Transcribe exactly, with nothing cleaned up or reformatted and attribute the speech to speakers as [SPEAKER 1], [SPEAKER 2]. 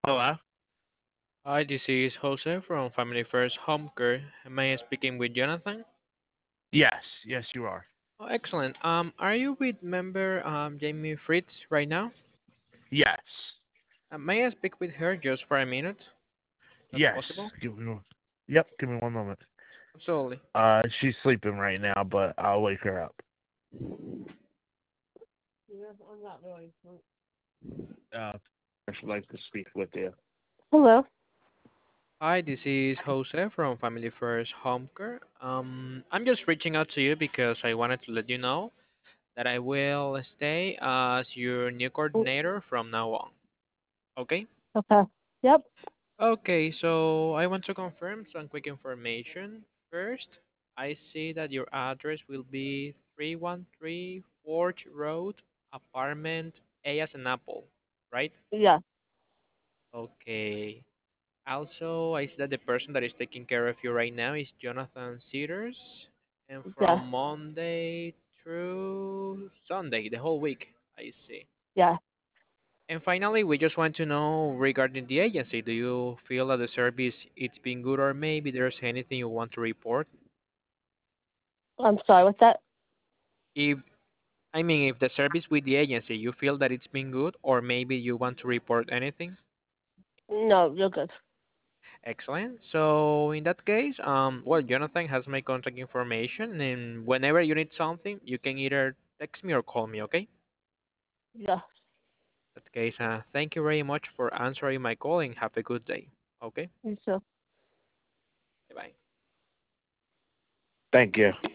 [SPEAKER 1] Hello?
[SPEAKER 2] Hi, this is Jose from Family First Home Care. Am I speaking with Jonathan?
[SPEAKER 1] Yes, yes, you are.
[SPEAKER 2] Oh, excellent. Um, are you with member um, Jamie Fritz right now?
[SPEAKER 1] Yes.
[SPEAKER 2] Uh, may I speak with her just for a minute? That's
[SPEAKER 1] Yes.
[SPEAKER 2] possible?
[SPEAKER 1] Give me one. Yep, give me one moment.
[SPEAKER 2] Absolutely.
[SPEAKER 1] Uh, she's sleeping right now, but I'll wake her up. Uh, I should like to speak with you. Hello.
[SPEAKER 2] Hi, this is Jose from Family First Home Care. Um, I'm just reaching out to you because I wanted to let you know that I will stay as your new coordinator from now on. Okay?
[SPEAKER 1] Okay. Yep.
[SPEAKER 2] Okay, so I want to confirm some quick information. First, I see that your address will be three one three Forge Road, apartment A as an apple, right?
[SPEAKER 1] Yeah.
[SPEAKER 2] Okay. Also, I see that the person that is taking care of you right now is Jonathan Cedars, and from
[SPEAKER 1] Yeah.
[SPEAKER 2] Monday through Sunday, the whole week, I see.
[SPEAKER 1] Yeah.
[SPEAKER 2] And finally, we just want to know regarding the agency, do you feel that the service it's been good or maybe there's anything you want to report?
[SPEAKER 1] I'm sorry. What's that?
[SPEAKER 2] If I mean, if the service with the agency, you feel that it's been good or maybe you want to report anything?
[SPEAKER 1] No, you're good.
[SPEAKER 2] Excellent. So in that case, um, well, Jonathan has my contact information, and whenever you need something, you can either text me or call me, okay?
[SPEAKER 1] Yeah.
[SPEAKER 2] In that case, uh, thank you very much for answering my call and have a good day. Okay?
[SPEAKER 1] You too.
[SPEAKER 2] Bye-bye.
[SPEAKER 1] Thank you.